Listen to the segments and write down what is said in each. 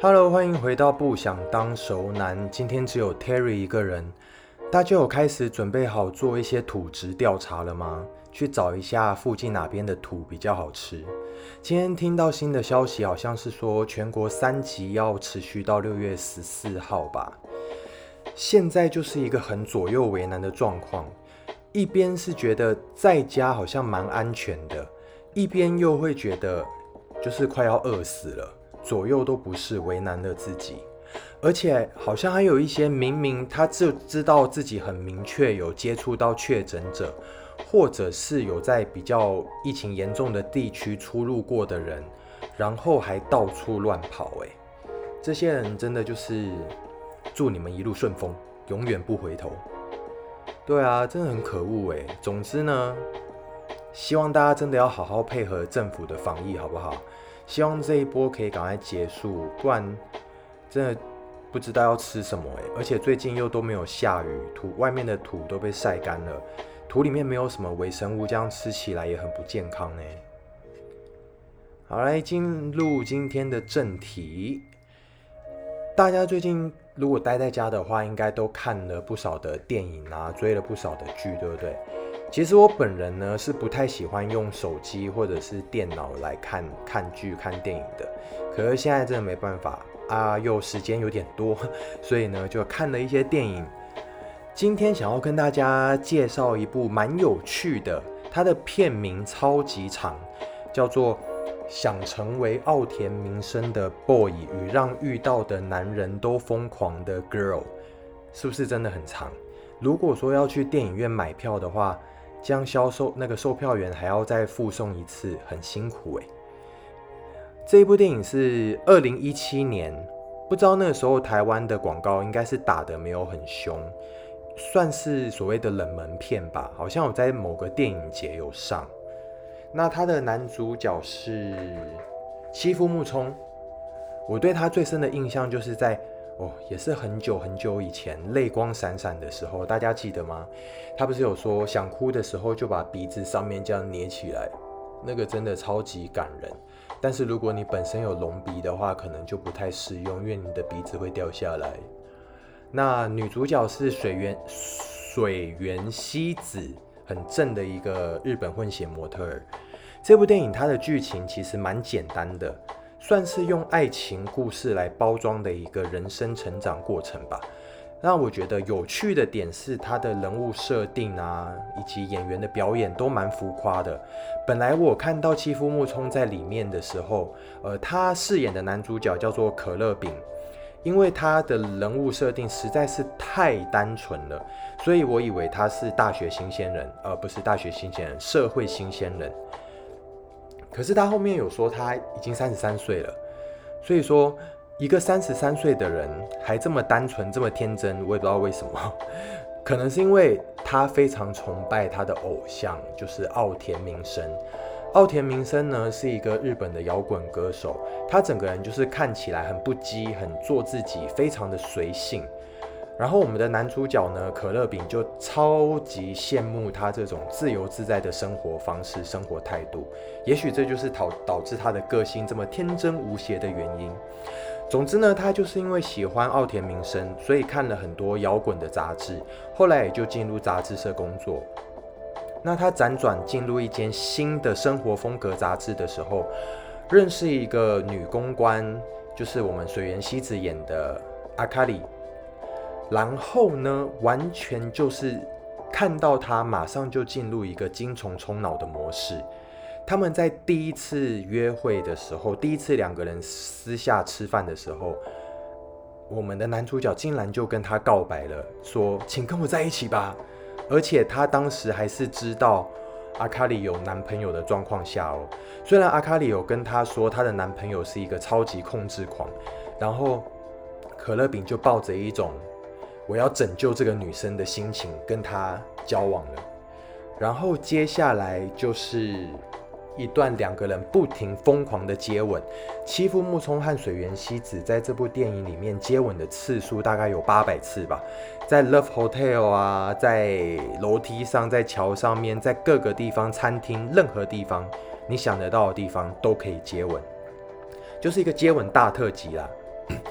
Hello，欢迎回到不想当熟男。今天只有 Terry 一个人，大家有开始准备好做一些土质调查了吗？去找一下附近哪边的土比较好吃。今天听到新的消息，好像是说全国3级要持续到6月14号吧。现在就是一个很左右为难的状况，一边是觉得在家好像蛮安全的，一边又会觉得就是快要饿死了。左右都不是，为难了自己，而且好像还有一些明明他就知道自己很明确有接触到确诊者，或者是有在比较疫情严重的地区出入过的人，然后还到处乱跑。这些人真的就是祝你们一路顺风，永远不回头。对啊，真的很可恶。总之呢，希望大家真的要好好配合政府的防疫，好不好？希望这一波可以赶快结束，不然真的不知道要吃什么。而且最近又都没有下雨，外面的土都被晒干了，土里面没有什么微生物，这样吃起来也很不健康。好，来进入今天的正题。大家最近如果待在家的话，应该都看了不少的电影啊，追了不少的剧，对不对？其实我本人呢是不太喜欢用手机或者是电脑来看剧、看电影的。可是现在真的没办法啊，又时间有点多，所以呢就看了一些电影。今天想要跟大家介绍一部蛮有趣的，它的片名超级长，叫做《想成为奥田弥生的 boy 与让遇到的男人都疯狂的 girl》，是不是真的很长？如果说要去电影院买票的话，这样那个售票员还要再附送一次，很辛苦。这一部电影是2017年，不知道那个时候台湾的广告应该是打得没有很凶，算是所谓的冷门片吧，好像有在某个电影节有上。那他的男主角是妻夫木聪，我对他最深的印象就是在也是很久很久以前，泪光闪闪的时候，大家记得吗？他不是有说想哭的时候就把鼻子上面这样捏起来，那个真的超级感人。但是如果你本身有隆鼻的话，可能就不太适用，因为你的鼻子会掉下来。那女主角是水原希子，很正的一个日本混血模特儿。这部电影它的剧情其实蛮简单的，算是用爱情故事来包装的一个人生成长过程吧。让我觉得有趣的点是它的人物设定啊，以及演员的表演都蛮浮夸的。本来我看到妻夫木聪在里面的时候，他饰演的男主角叫做可乐饼，因为他的人物设定实在是太单纯了，所以我以为他是大学新鲜人，不是大学新鲜人，社会新鲜人。可是他后面有说他已经33岁了，所以说一个33岁的人还这么单纯这么天真，我也不知道为什么。可能是因为他非常崇拜他的偶像，就是奥田弥生。奥田弥生呢是一个日本的摇滚歌手，他整个人就是看起来很不羁，很做自己，非常的随性。然后我们的男主角呢，可乐饼就超级羡慕他这种自由自在的生活方式、生活态度。也许这就是导致他的个性这么天真无邪的原因。总之呢，他就是因为喜欢奥田弥生，所以看了很多摇滚的杂志，后来也就进入杂志社工作。那他辗转进入一间新的生活风格杂志的时候，认识一个女公关，就是我们水原希子演的阿卡里。然后呢，完全就是看到他，马上就进入一个精虫充脑的模式。他们在第一次约会的时候，第一次两个人私下吃饭的时候，我们的男主角竟然就跟他告白了，说请跟我在一起吧。而且他当时还是知道阿卡里有男朋友的状况下虽然阿卡里有跟他说她的男朋友是一个超级控制狂，然后可乐饼就抱着一种我要拯救这个女生的心情跟她交往了。然后接下来就是一段两个人不停疯狂的接吻。妻夫木聪和水原希子在这部电影里面接吻的次数大概有800次吧，在 Love Hotel 啊，在楼梯上，在桥上面，在各个地方，餐厅，任何地方你想得到的地方都可以接吻，就是一个接吻大特辑啦。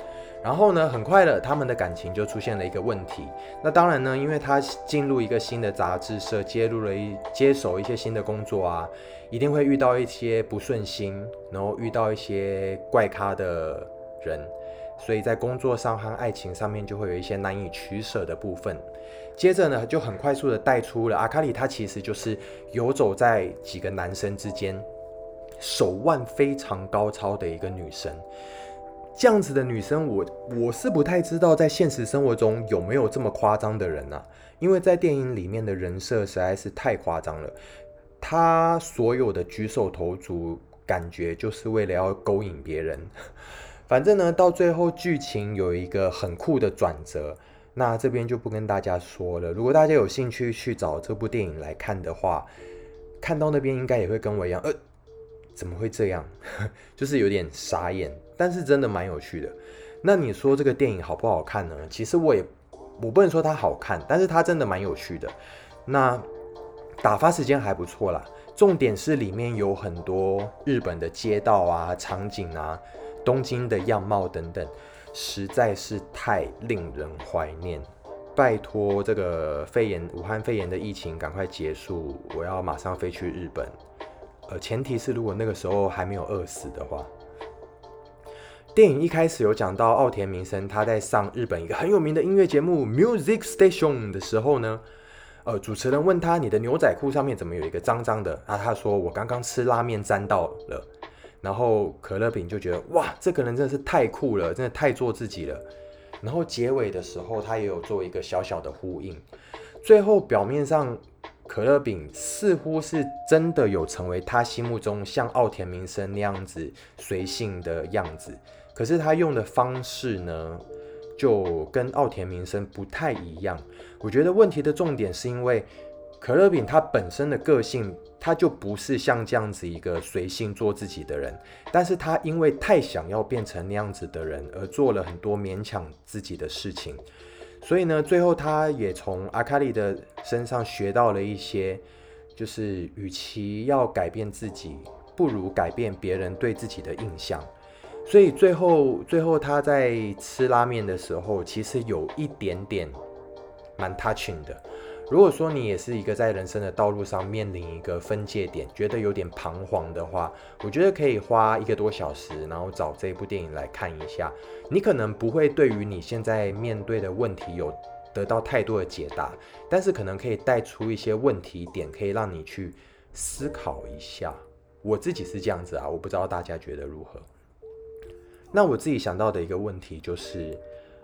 然后呢，很快的，他们的感情就出现了一个问题。那当然呢，因为他进入一个新的杂志社，接手一些新的工作啊，一定会遇到一些不顺心，然后遇到一些怪咖的人，所以在工作上和爱情上面就会有一些难以取舍的部分。接着呢，就很快速的带出了阿卡里，她其实就是游走在几个男生之间，手腕非常高超的一个女生。这样子的女生我是不太知道在现实生活中有没有这么夸张的人啊，因为在电影里面的人设实在是太夸张了。她所有的举手投足感觉就是为了要勾引别人。反正呢，到最后剧情有一个很酷的转折，那这边就不跟大家说了。如果大家有兴趣去找这部电影来看的话，看到那边应该也会跟我一样，怎么会这样？就是有点傻眼，但是真的蛮有趣的。那你说这个电影好不好看呢？其实我不能说它好看，但是它真的蛮有趣的。那打发时间还不错啦。重点是里面有很多日本的街道啊、场景啊、东京的样貌等等，实在是太令人怀念。拜托，这个武汉肺炎的疫情赶快结束，我要马上飞去日本。前提是如果那个时候还没有饿死的话。电影一开始有讲到奥田弥生他在上日本一个很有名的音乐节目 Music Station 的时候呢，主持人问他你的牛仔裤上面怎么有一个脏脏的？他说我刚刚吃拉面沾到了。然后可乐饼就觉得哇，这个人真的是太酷了，真的太做自己了。然后结尾的时候他也有做一个小小的呼应。最后表面上可乐饼似乎是真的有成为他心目中像奥田弥生那样子随性的样子，可是他用的方式呢，就跟奥田弥生不太一样。我觉得问题的重点是因为可乐饼他本身的个性，他就不是像这样子一个随性做自己的人，但是他因为太想要变成那样子的人，而做了很多勉强自己的事情。所以呢，最后他也从阿卡里的身上学到了一些，就是与其要改变自己，不如改变别人对自己的印象。所以最后他在吃拉面的时候，其实有一点点蛮 touching 的。如果说你也是一个在人生的道路上面临一个分界点，觉得有点彷徨的话，我觉得可以花1个多小时，然后找这部电影来看一下。你可能不会对于你现在面对的问题有得到太多的解答，但是可能可以带出一些问题点，可以让你去思考一下。我自己是这样子啊，我不知道大家觉得如何。那我自己想到的一个问题就是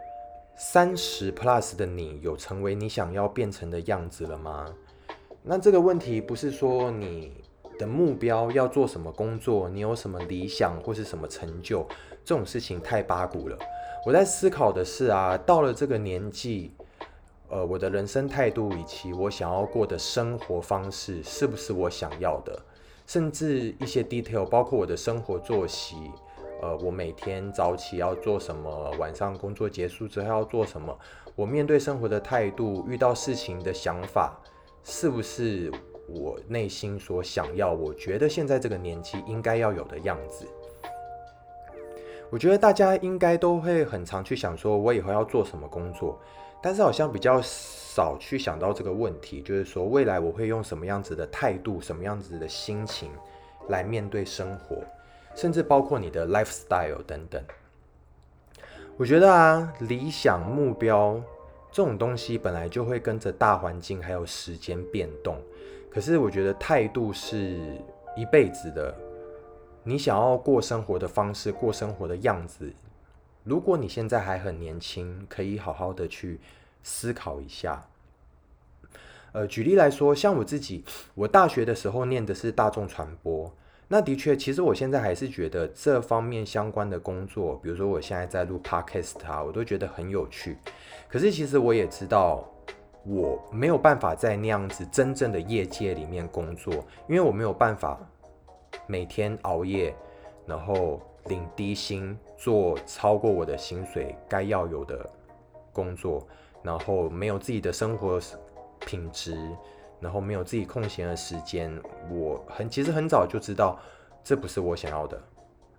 30+ 的你有成为你想要变成的样子了吗？那这个问题不是说你的目标要做什么工作，你有什么理想或是什么成就，这种事情太八股了。我在思考的是啊，到了这个年纪，我的人生态度以及我想要过的生活方式是不是我想要的，甚至一些 detail， 包括我的生活作息。我每天早起要做什么，晚上工作结束之后要做什么，我面对生活的态度，遇到事情的想法，是不是我内心所想要，我觉得现在这个年纪应该要有的样子。我觉得大家应该都会很常去想说我以后要做什么工作，但是好像比较少去想到这个问题，就是说未来我会用什么样子的态度，什么样子的心情来面对生活，甚至包括你的 lifestyle 等等。我觉得啊，理想目标这种东西本来就会跟着大环境还有时间变动，可是我觉得态度是一辈子的。你想要过生活的方式，过生活的样子，如果你现在还很年轻，可以好好的去思考一下。举例来说，像我自己，我大学的时候念的是大众传播，那的确，其实我现在还是觉得这方面相关的工作，比如说我现在在录 podcast 啊，我都觉得很有趣。可是其实我也知道，我没有办法在那样子真正的业界里面工作，因为我没有办法每天熬夜，然后领低薪，做超过我的薪水该要有的工作，然后没有自己的生活品质，然后没有自己空闲的时间。其实很早就知道这不是我想要的，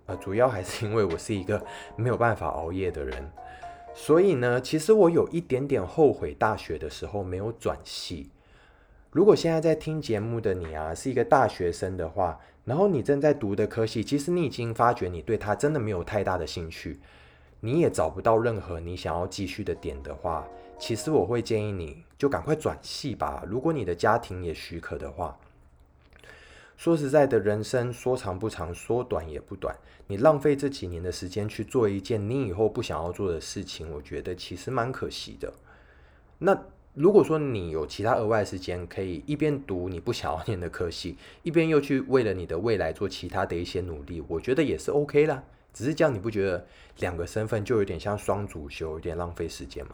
主要还是因为我是一个没有办法熬夜的人，所以呢，其实我有一点点后悔大学的时候没有转系。如果现在在听节目的你啊，是一个大学生的话，然后你正在读的科系，其实你已经发觉你对它真的没有太大的兴趣，你也找不到任何你想要继续的点的话，其实我会建议你就赶快转系吧。如果你的家庭也许可的话，说实在的，人生说长不长，说短也不短。你浪费这几年的时间去做一件你以后不想要做的事情，我觉得其实蛮可惜的。那如果说你有其他额外的时间，可以一边读你不想要念的科系，一边又去为了你的未来做其他的一些努力，我觉得也是 OK 啦。只是这样，你不觉得两个身份就有点像双主修，有点浪费时间吗？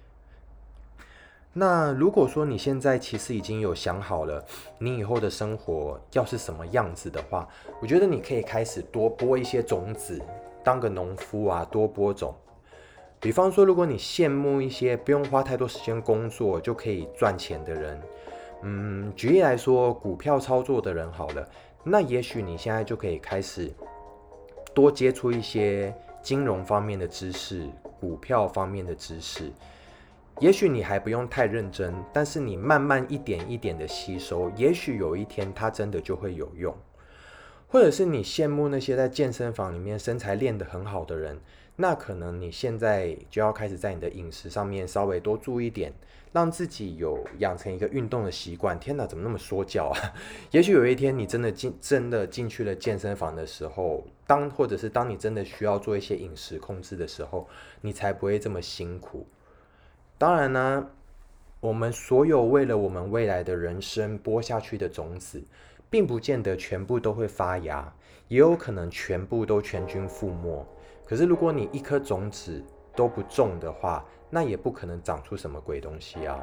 那如果说你现在其实已经有想好了你以后的生活要是什么样子的话，我觉得你可以开始多播一些种子，当个农夫啊，多播种。比方说，如果你羡慕一些不用花太多时间工作就可以赚钱的人，举例来说，股票操作的人好了，那也许你现在就可以开始多接触一些金融方面的知识，股票方面的知识。也许你还不用太认真，但是你慢慢一点一点的吸收，也许有一天它真的就会有用。或者是你羡慕那些在健身房里面身材练得很好的人，那可能你现在就要开始在你的饮食上面稍微多注意点，让自己有养成一个运动的习惯。天哪，怎么那么说教啊？也许有一天你真的进去了健身房的时候，或者是当你真的需要做一些饮食控制的时候，你才不会这么辛苦。当然呢，我们所有为了我们未来的人生播下去的种子，并不见得全部都会发芽，也有可能全部都全军覆没。可是如果你一颗种子都不种的话，那也不可能长出什么鬼东西啊。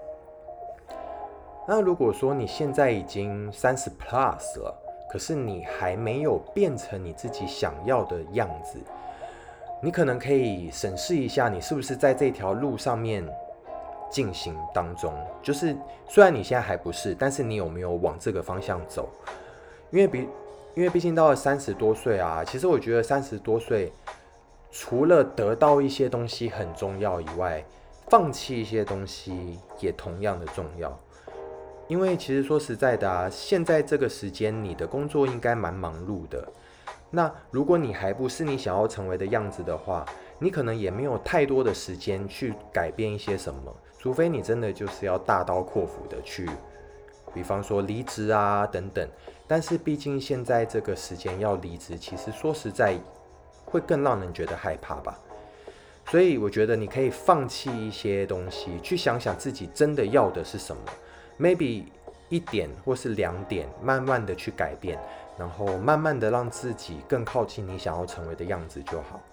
那如果说你现在已经30+ 了，可是你还没有变成你自己想要的样子，你可能可以审视一下，你是不是在这条路上面进行当中。就是虽然你现在还不是，但是你有没有往这个方向走？因为毕竟到了30多岁啊，其实我觉得30多岁除了得到一些东西很重要以外，放弃一些东西也同样的重要。因为其实说实在的啊，现在这个时间你的工作应该蛮忙碌的。那如果你还不是你想要成为的样子的话，你可能也没有太多的时间去改变一些什么，除非你真的就是要大刀阔斧的去，比方说离职啊等等。但是毕竟现在这个时间要离职，其实说实在会更让人觉得害怕吧。所以我觉得你可以放弃一些东西，去想想自己真的要的是什么。maybe 1点或是2点，慢慢的去改变，然后慢慢的让自己更靠近你想要成为的样子就好。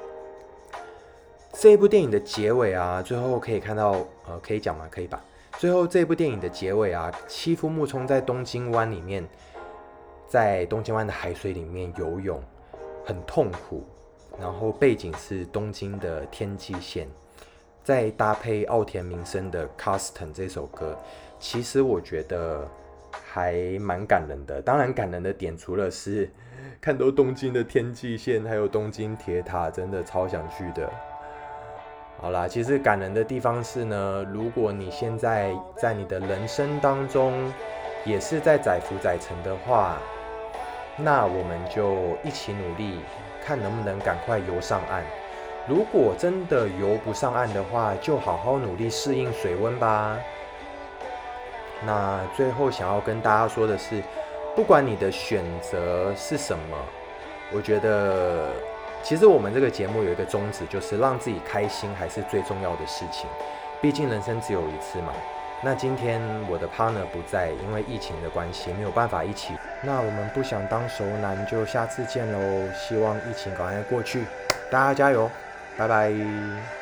这一部电影的结尾啊，最后可以看到，可以讲吗？可以吧。最后这部电影的结尾啊，妻夫木聪在东京湾里面，在东京湾的海水里面游泳，很痛苦。然后背景是东京的天际线，再搭配奥田民生的《Custom》这首歌，其实我觉得还蛮感人的。当然，感人的点除了是看到东京的天际线，还有东京铁塔，真的超想去的。好啦，其实感人的地方是呢，如果你现在在你的人生当中也是在载浮载沉的话，那我们就一起努力，看能不能赶快游上岸。如果真的游不上岸的话，就好好努力适应水温吧。那最后想要跟大家说的是，不管你的选择是什么，我觉得其实我们这个节目有一个宗旨，就是让自己开心还是最重要的事情。毕竟人生只有一次嘛。那今天我的 partner 不在，因为疫情的关系没有办法一起。那我们不想当熟男，就下次见喽。希望疫情赶快过去，大家加油，拜拜。